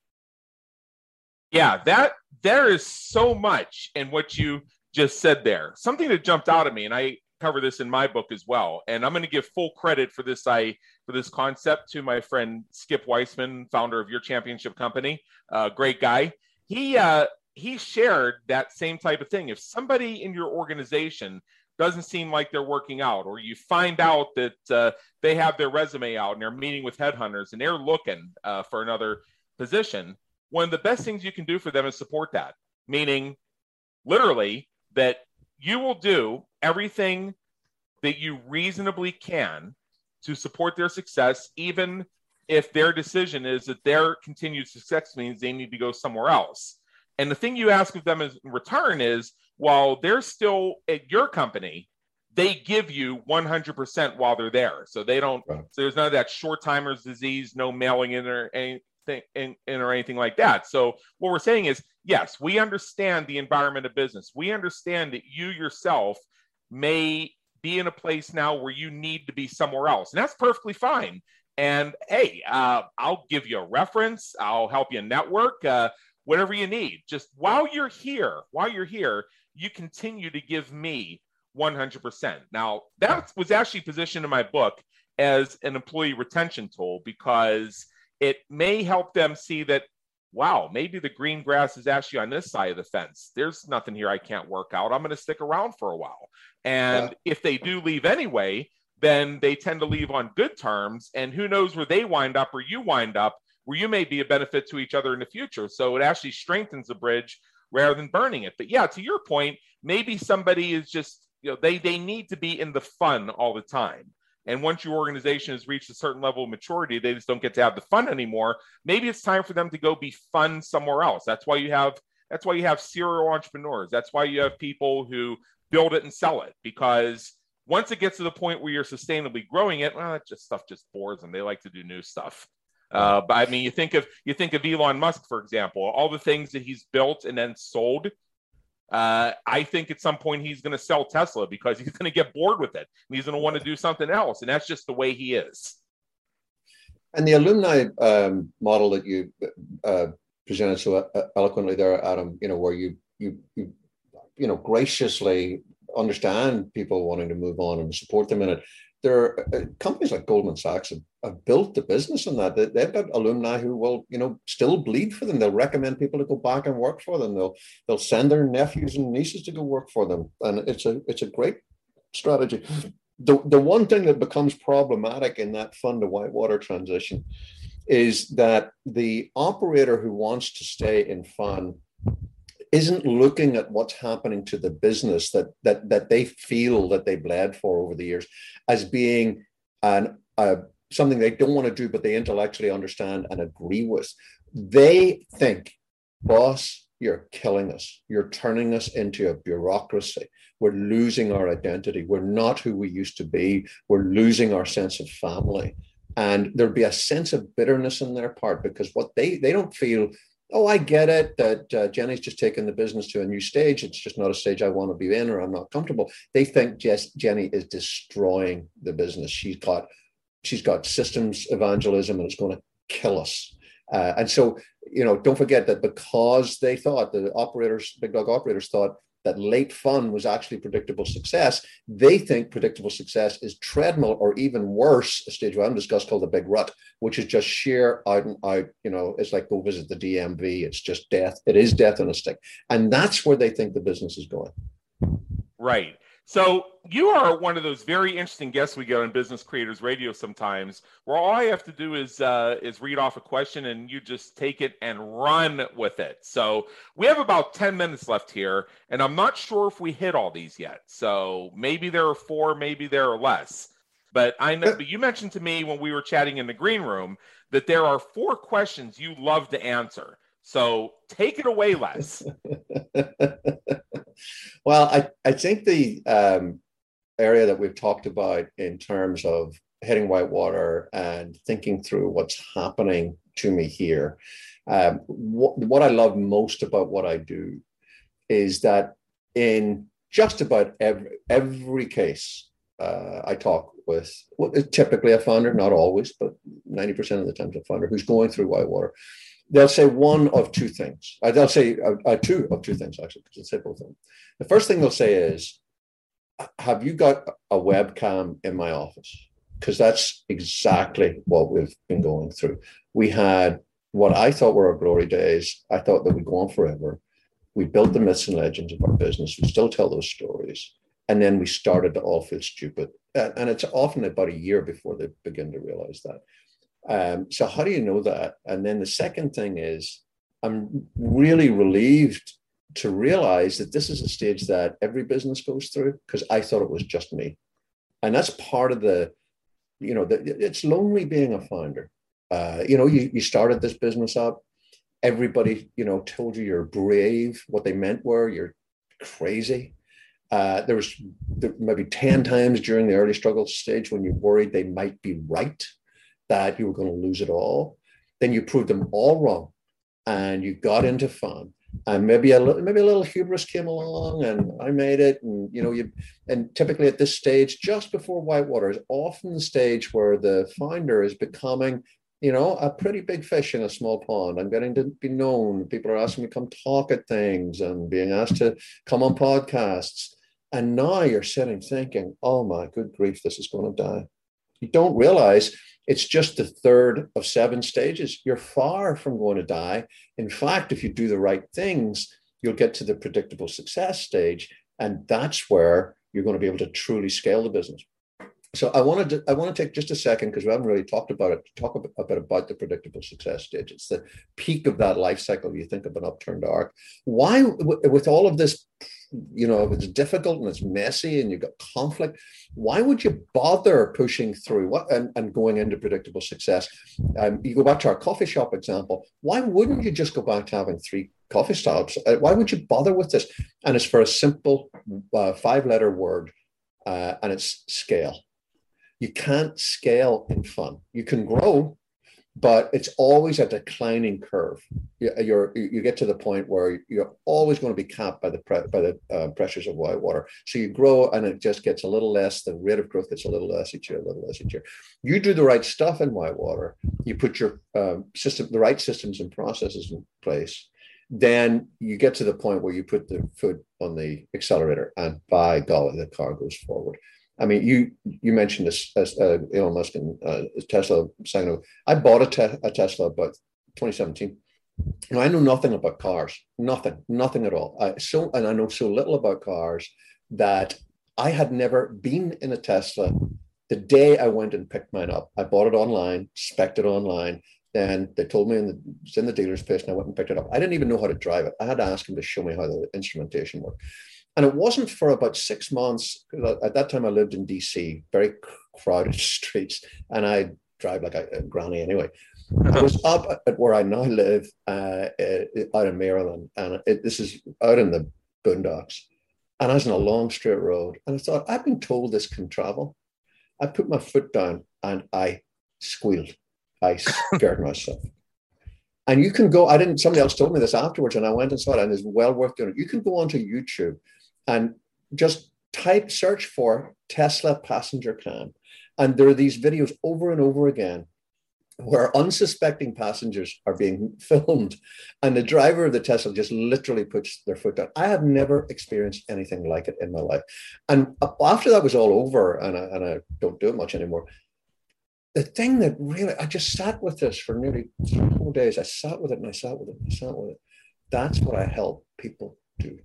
Yeah, that there is so much in what you just said there. Something that jumped out at me, and I cover this in my book as well. And I'm going to give full credit for this I for this concept to my friend Skip Weissman, founder of Your Championship Company. Uh, great guy. He uh, he shared that same type of thing. If somebody in your organization doesn't seem like they're working out, or you find out that uh, they have their resume out and they're meeting with headhunters and they're looking uh, for another position, one of the best things you can do for them is support that. Meaning, literally, that you will do everything that you reasonably can to support their success, even if their decision is that their continued success means they need to go somewhere else. And the thing you ask of them in return is, while they're still at your company, they give you one hundred percent while they're there. So they don't, right. So there's none of that short timers disease, no mailing in or anything in, in or anything like that. So what we're saying is, yes, we understand the environment of business. We understand that you yourself may be in a place now where you need to be somewhere else. And that's perfectly fine. And hey, uh, I'll give you a reference. I'll help you network, uh, whatever you need. Just while you're here, while you're here, you continue to give me one hundred percent. Now, that was actually positioned in my book as an employee retention tool, because it may help them see that, wow, maybe the green grass is actually on this side of the fence. There's nothing here I can't work out. I'm going to stick around for a while. And yeah. If they do leave anyway, then they tend to leave on good terms. And who knows where they wind up or you wind up, where you may be a benefit to each other in the future. So it actually strengthens the bridge rather than burning it. But yeah, to your point, maybe somebody is just, you know, they, they need to be in the fun all the time. And once your organization has reached a certain level of maturity, they just don't get to have the fun anymore. Maybe it's time for them to go be fun somewhere else. That's why you have, that's why you have serial entrepreneurs. That's why you have people who build it and sell it, because once it gets to the point where you're sustainably growing it, well, that just stuff just bores them. They like to do new stuff. Uh, but I mean, you think of you think of Elon Musk, for example, all the things that he's built and then sold. Uh, I think at some point he's going to sell Tesla because he's going to get bored with it and he's going to want to do something else, and that's just the way he is. And the alumni um, model that you uh, presented so eloquently there, Adam, you know, where you you you you know graciously understand people wanting to move on and support them in it. There are uh, companies like Goldman Sachs have, have built the business on that. They, they've got alumni who will, you know, still bleed for them. They'll recommend people to go back and work for them. They'll they'll send their nephews and nieces to go work for them, and it's a it's a great strategy. The the one thing that becomes problematic in that fund to whitewater transition is that the operator who wants to stay in fund isn't looking at what's happening to the business that that that they feel that they bled for over the years as being an uh, something they don't want to do, but they intellectually understand and agree with. They think, boss, you're killing us. You're turning us into a bureaucracy. We're losing our identity. We're not who we used to be. We're losing our sense of family. And there'd be a sense of bitterness in their part, because what they they don't feel, oh, I get it, that uh, Jenny's just taken the business to a new stage. It's just not a stage I want to be in, or I'm not comfortable. They think Jess, Jenny is destroying the business. She's got she's got systems evangelism and it's going to kill us. Uh, and so, you know, don't forget that because they thought, the operators, big dog operators thought that late fun was actually predictable success, they think predictable success is treadmill, or even worse, a stage we haven't discussed called the big rut, which is just sheer out and out, you know, it's like go visit the D M V. It's just death. It is death on a stick. And that's where they think the business is going. Right. So you are one of those very interesting guests we get on Business Creators Radio sometimes, where all I have to do is uh, is read off a question and you just take it and run with it. So we have about ten minutes left here, and I'm not sure if we hit all these yet. So maybe there are four, maybe there are less. But I know, but you mentioned to me when we were chatting in the green room that there are four questions you love to answer. So take it away, Les. Well, I, I think the um, area that we've talked about in terms of hitting whitewater and thinking through what's happening to me here, um, what, what I love most about what I do is that in just about every, every case, uh, I talk with well, typically a founder, not always, but ninety percent of the time a founder who's going through whitewater. They'll say one of two things. Uh, they'll say uh, uh, two of two things, actually, because it's both of them. The first thing they'll say is, have you got a webcam in my office? Because that's exactly what we've been going through. We had what I thought were our glory days. I thought that we'd go on forever. We built the myths and legends of our business. We still tell those stories. And then we started to all feel stupid. Uh, and it's often about a year before they begin to realize that. Um, so how do you know that? And then the second thing is, I'm really relieved to realize that this is a stage that every business goes through, because I thought it was just me. And that's part of the, you know, the, it's lonely being a founder. Uh, you know, you, you started this business up. Everybody, you know, told you you're brave. What they meant were you're crazy. Uh, there was there maybe ten times during the early struggle stage when you worried they might be right, that you were going to lose it all. Then you proved them all wrong, and you got into fun. And maybe a little, maybe a little hubris came along, and I made it. And you know, you and typically at this stage, just before whitewater, is often the stage where the founder is becoming, you know, a pretty big fish in a small pond. I'm getting to be known. People are asking me to come talk at things and being asked to come on podcasts. And now you're sitting thinking, oh my good grief, this is going to die. You don't realize it's just the third of seven stages. You're far from going to die. In fact, if you do the right things, you'll get to the predictable success stage. And that's where you're going to be able to truly scale the business. So I wanted to, I want to take just a second, because we haven't really talked about it, to talk a bit, a bit about the predictable success stage. It's the peak of that life cycle. You think of an upturned arc. Why, with all of this, you know, it's difficult and it's messy and you've got conflict, why would you bother pushing through what and, and going into predictable success? Um, you go back to our coffee shop example. Why wouldn't you just go back to having three coffee stops? Uh, why would you bother with this? And it's for a simple uh, five-letter word, uh, and it's scale. You can't scale in fun. You can grow, but it's always a declining curve. You, you're, you get to the point where you're always going to be capped by the pre, by the uh, pressures of whitewater. So you grow, and it just gets a little less. The rate of growth gets a little less each year, a little less each year. You do the right stuff in whitewater. You put your um, system, the right systems and processes in place. Then you get to the point where you put the foot on the accelerator, and by golly, the car goes forward. I mean, you you mentioned this as uh, Elon Musk and uh, Tesla. Saying, I bought a, te- a Tesla about twenty seventeen. Now, I know nothing about cars, nothing, nothing at all. I, so, and I know so little about cars that I had never been in a Tesla. The day I went and picked mine up, I bought it online, spec'd it online. Then they told me in the, it's in the dealer's place, and I went and picked it up. I didn't even know how to drive it. I had to ask him to show me how the instrumentation worked. And it wasn't for about six months. At that time, I lived in D C, very crowded streets, and I drive like a, a granny anyway. I was up at where I now live, uh, out in Maryland, and it, this is out in the boondocks. And I was in a long straight road, and I thought, I've been told this can travel. I put my foot down, and I squealed. I scared myself. And you can go, I didn't, somebody else told me this afterwards, and I went and saw it, and it's well worth doing it. You can go onto YouTube and just type, search for Tesla passenger cam, And there are these videos over and over again where unsuspecting passengers are being filmed and the driver of the Tesla just literally puts their foot down. I have never experienced anything like it in my life. And after that was all over, and I, and I don't do it much anymore, the thing that really, I just sat with this for nearly three whole days. I sat with it and I sat with it and I sat with it. That's what I help people do.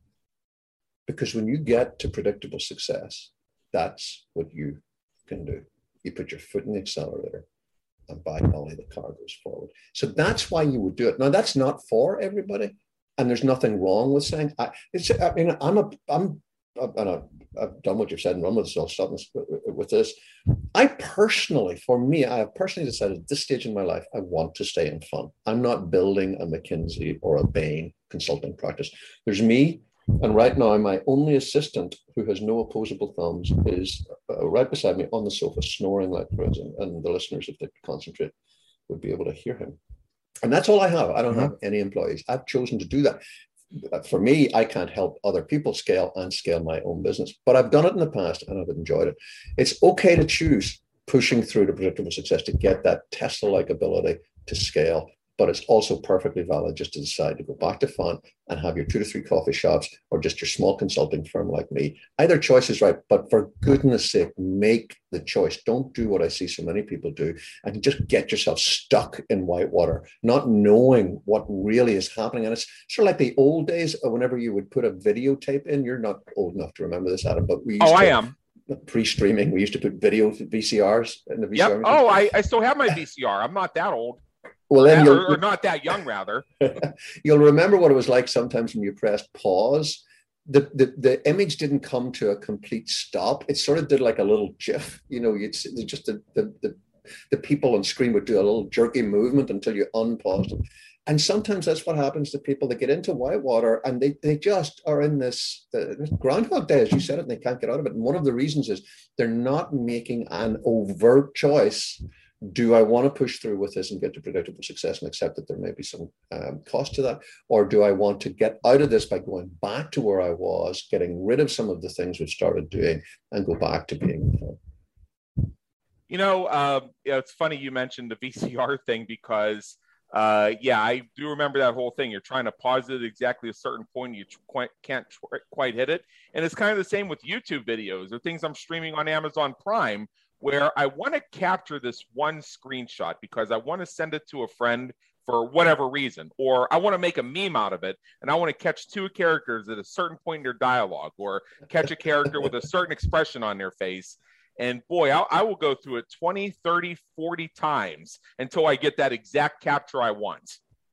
Because when you get to predictable success, that's what you can do. You put your foot in the accelerator, and by golly, the car goes forward. So that's why you would do it. Now, that's not for everybody, and there's nothing wrong with saying. I, it's, I mean, I'm a, I'm, and I've, I've done what you've said and run with this. I'll stop with this. I personally, for me, I have personally decided at this stage in my life, I want to stay in fun. I'm not building a McKinsey or a Bain consulting practice. There's me. And right now, my only assistant who has no opposable thumbs is uh, right beside me on the sofa, snoring like crazy. And, and the listeners, if they concentrate, would be able to hear him. And that's all I have. I don't mm-hmm. have any employees. I've chosen to do that. For me, I can't help other people scale and scale my own business. But I've done it in the past and I've enjoyed it. It's okay to choose pushing through to predictable success to get that Tesla-like ability to scale. But it's also perfectly valid just to decide to go back to fun and have your two to three coffee shops or just your small consulting firm like me. Either choice is right, but for goodness sake, make the choice. Don't do what I see so many people do and just get yourself stuck in whitewater, not knowing what really is happening. And it's sort of like the old days of whenever you would put a videotape in. You're not old enough to remember this, Adam, but we used oh, to, I am. Pre-streaming, we used to put video V C Rs in the V C R. Yep. Oh, I, I still have my V C R. I'm not that old. Well, then or, or not that young, rather. You'll remember what it was like sometimes when you pressed pause. The, the the image didn't come to a complete stop. It sort of did like a little GIF. You know, you'd just the the the, the people on screen would do a little jerky movement until you unpaused it. And sometimes that's what happens to people that get into whitewater and they they just are in this, this Groundhog Day, as you said it, and they can't get out of it. And one of the reasons is they're not making an overt choice. Do I want to push through with this and get to predictable success and accept that there may be some um, cost to that? Or do I want to get out of this by going back to where I was, getting rid of some of the things we've started doing and go back to being fun? You know, uh, yeah, it's funny you mentioned the V C R thing because, uh, yeah, I do remember that whole thing. You're trying to pause it at exactly a certain point. You quite, can't quite hit it. And it's kind of the same with YouTube videos or things I'm streaming on Amazon Prime, where I want to capture this one screenshot because I want to send it to a friend for whatever reason, or I want to make a meme out of it, and I want to catch two characters at a certain point in their dialogue, or catch a character with a certain expression on their face. And boy, I, I will go through it twenty, thirty, forty times until I get that exact capture I want.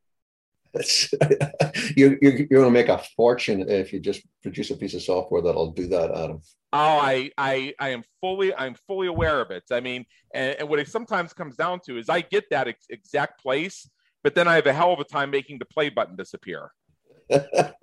you're, you're, you're going to make a fortune if you just produce a piece of software that'll do that, Adam. Oh, I, I, I am fully, I'm fully aware of it. I mean, and, and what it sometimes comes down to is I get that ex- exact place, but then I have a hell of a time making the play button disappear. uh,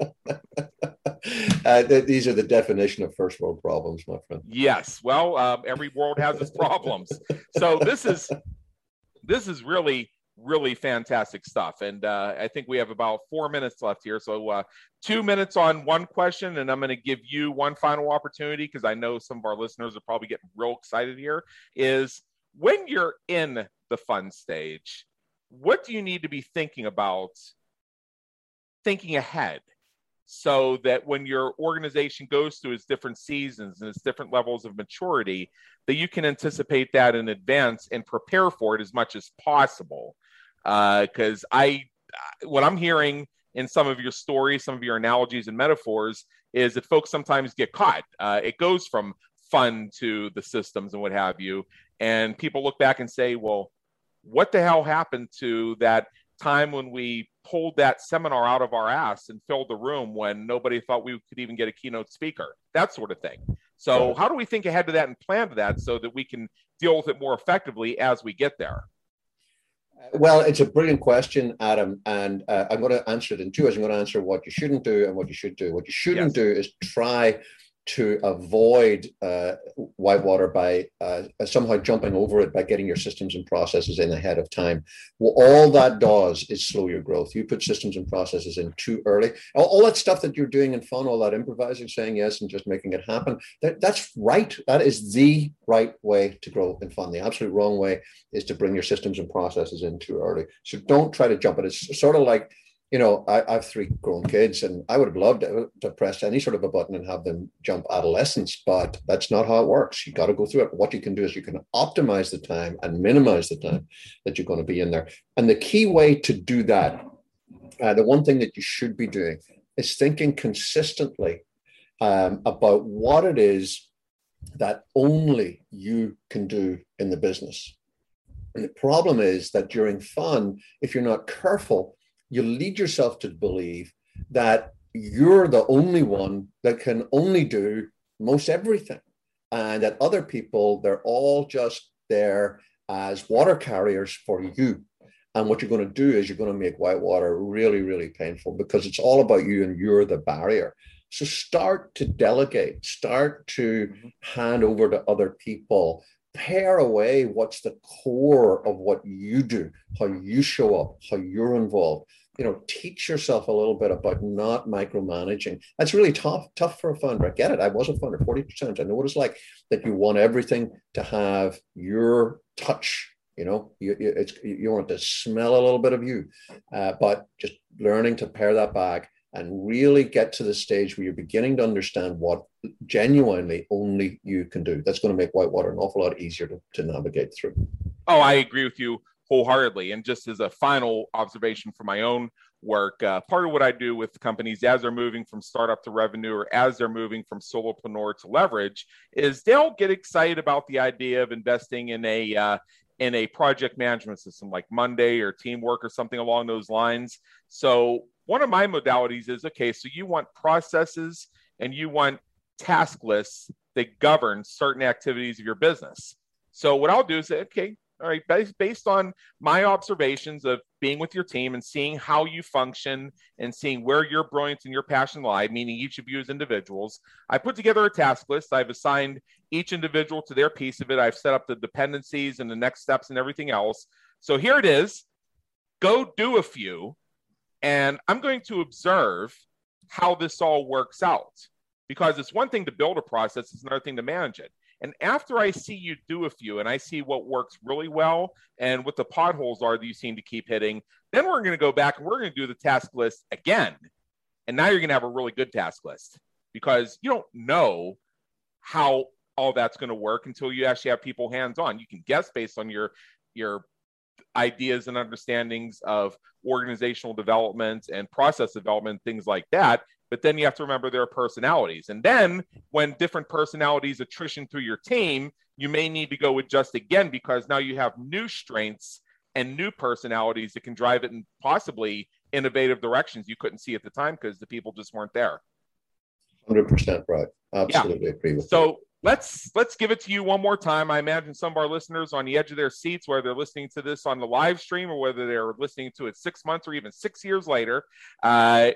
th- these are the definition of first world problems, my friend. Yes. Well, um, every world has its problems. So this is, this is really, really fantastic stuff. And uh, I think we have about four minutes left here. So uh, two minutes on one question, and I'm going to give you one final opportunity because I know some of our listeners are probably getting real excited here, is when you're in the fun stage, what do you need to be thinking about thinking ahead so that when your organization goes through its different seasons and its different levels of maturity, that you can anticipate that in advance and prepare for it as much as possible? Because uh, I, what I'm hearing in some of your stories, some of your analogies and metaphors is that folks sometimes get caught. Uh, it goes from fun to the systems and what have you. And people look back and say, well, what the hell happened to that time when we pulled that seminar out of our ass and filled the room when nobody thought we could even get a keynote speaker, that sort of thing. So how do we think ahead to that and plan to that so that we can deal with it more effectively as we get there? Well, it's a brilliant question, Adam, and uh, I'm going to answer it in two ways. I'm going to answer what you shouldn't do and what you should do. What you shouldn't yes. do is try to avoid uh, whitewater by uh, somehow jumping over it by getting your systems and processes in ahead of time. Well, all that does is slow your growth. You put systems and processes in too early. All, all that stuff that you're doing in fun, all that improvising, saying yes, and just making it happen, that, that's right. That is the right way to grow in fun. The absolute wrong way is to bring your systems and processes in too early. So don't try to jump it. It's sort of like, you know, I, I have three grown kids, and I would have loved to, to press any sort of a button and have them jump adolescence, but that's not how it works. You got to go through it. What you can do is you can optimize the time and minimize the time that you're going to be in there. And the key way to do that, uh, the one thing that you should be doing is thinking consistently um, about what it is that only you can do in the business. And the problem is that during fun, if you're not careful, you lead yourself to believe that you're the only one that can only do most everything, and that other people, they're all just there as water carriers for you. And what you're going to do is you're going to make whitewater really, really painful, because it's all about you and you're the barrier. So start to delegate, start to hand over to other people. Pare away what's the core of what you do, how you show up, how you're involved. You know, teach yourself a little bit about not micromanaging. That's really tough, tough for a founder. I get it. I was a founder, forty percent. I know what it's like, that you want everything to have your touch. You know, you, you, it's, you want to smell a little bit of you, uh, but just learning to pare that back and really get to the stage where you're beginning to understand what genuinely only you can do. That's going to make whitewater an awful lot easier to, to navigate through. Oh, I agree with you wholeheartedly. And just as a final observation for my own work, uh, part of what I do with companies as they're moving from startup to revenue, or as they're moving from solopreneur to leverage, is they'll get excited about the idea of investing in a uh, in a project management system like Monday or Teamwork or something along those lines. So one of my modalities is, okay, so you want processes and you want task lists that govern certain activities of your business. So what I'll do is say, okay, all right, based, based on my observations of being with your team and seeing how you function and seeing where your brilliance and your passion lie, meaning each of you as individuals, I put together a task list. I've assigned each individual to their piece of it. I've set up the dependencies and the next steps and everything else. So here it is. Go do a few, and I'm going to observe how this all works out, because it's one thing to build a process, it's another thing to manage it. And after I see you do a few and I see what works really well and what the potholes are that you seem to keep hitting, then we're going to go back and we're going to do the task list again. And now you're going to have a really good task list, because you don't know how all that's going to work until you actually have people hands-on. You can guess based on your, your ideas and understandings of organizational development and process development, things like that. But then you have to remember their personalities. And then when different personalities attrition through your team, you may need to go adjust again, because now you have new strengths and new personalities that can drive it in possibly innovative directions you couldn't see at the time because the people just weren't there. one hundred percent right. Absolutely yeah. agree with so that. let's let's give it to you one more time. I imagine some of our listeners on the edge of their seats, whether they're listening to this on the live stream or whether they're listening to it six months or even six years later. Uh,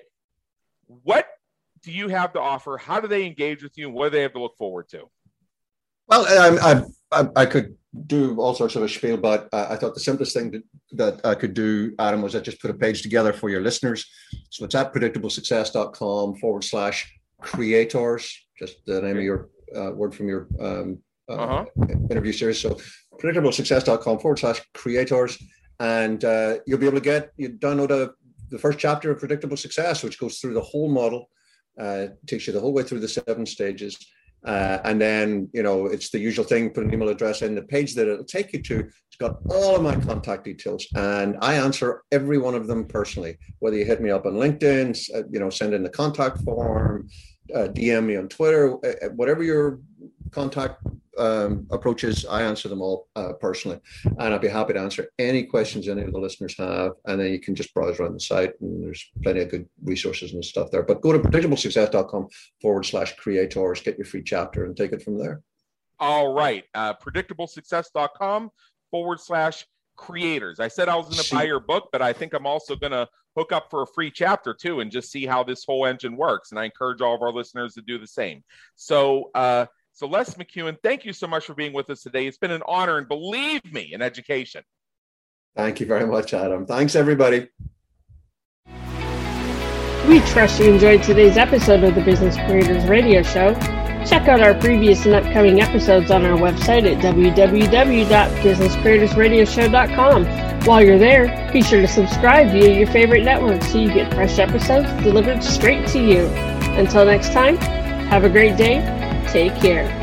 What do you have to offer? How do they engage with you, and what do they have to look forward to? Well, I, I, I could do all sorts of a spiel, but uh, I thought the simplest thing to, that I could do, Adam, was I just put a page together for your listeners. So it's at predictablesuccess.com forward slash creators, just the name of your uh, word from your um, uh, uh-huh. interview series. So predictablesuccess.com forward slash creators. And uh, you'll be able to get, you download a the first chapter of Predictable Success, which goes through the whole model, uh, takes you the whole way through the seven stages. Uh, and then, you know, it's the usual thing, put an email address in. The page that it'll take you to, it's got all of my contact details. And I answer every one of them personally, whether you hit me up on LinkedIn, uh, you know, send in the contact form, uh, D M me on Twitter, uh, whatever your contact um, approaches, I answer them all uh, personally. And I'd be happy to answer any questions any of the listeners have. And then you can just browse around the site, and there's plenty of good resources and stuff there. But go to predictablesuccess.com forward slash creators, get your free chapter and take it from there. All right. Uh, predictablesuccess.com forward slash creators. I said I was going to See- buy your book, but I think I'm also going to hook up for a free chapter too and just see how this whole engine works. And I encourage all of our listeners to do the same. So, uh, so Les McEwen, thank you so much for being with us today. It's been an honor, and believe me, an education. Thank you very much, Adam. Thanks, everybody. We trust you enjoyed today's episode of the Business Creators Radio Show. Check out our previous and upcoming episodes on our website at w w w dot business creators radio show dot com. While you're there, be sure to subscribe via your favorite network so you get fresh episodes delivered straight to you. Until next time, have a great day. Take care.